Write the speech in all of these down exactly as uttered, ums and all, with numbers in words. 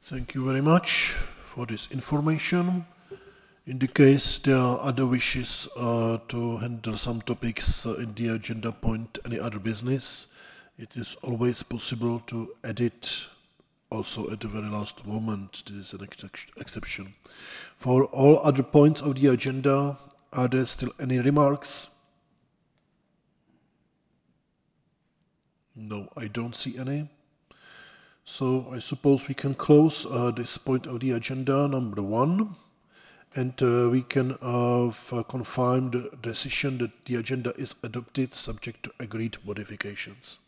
Thank you very much for this information. In the case there are other wishes uh, to handle some topics uh, in the agenda point, any other business, it is always possible to edit also at the very last moment. This is an ex exception. For all other points of the agenda, are there still any remarks? No, I don't see any. So I suppose we can close uh, this point of the agenda, number one, and uh, we can uh, confirm the decision that the agenda is adopted subject to agreed modifications.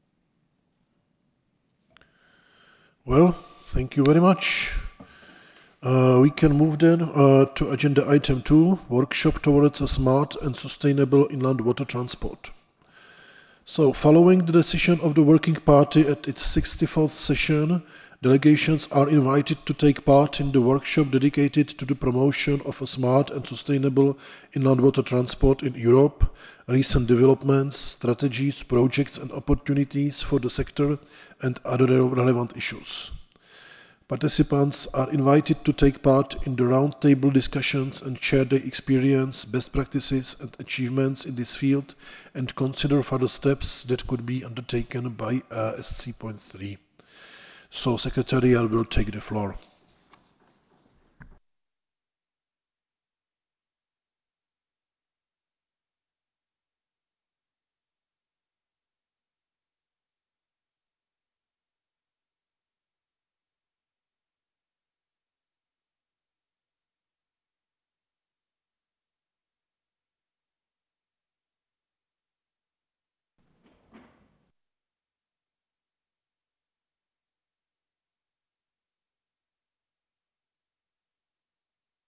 Well, thank you very much. Uh, we can move then uh, to agenda item two, workshop towards a smart and sustainable inland water transport. So, following the decision of the Working Party at its sixty-fourth session, delegations are invited to take part in the workshop dedicated to the promotion of a smart and sustainable inland water transport in Europe, recent developments, strategies, projects and opportunities for the sector, and other relevant issues. Participants are invited to take part in the roundtable discussions and share their experience, best practices and achievements in this field and consider further steps that could be undertaken by uh, S C point three. So Secretariat will take the floor.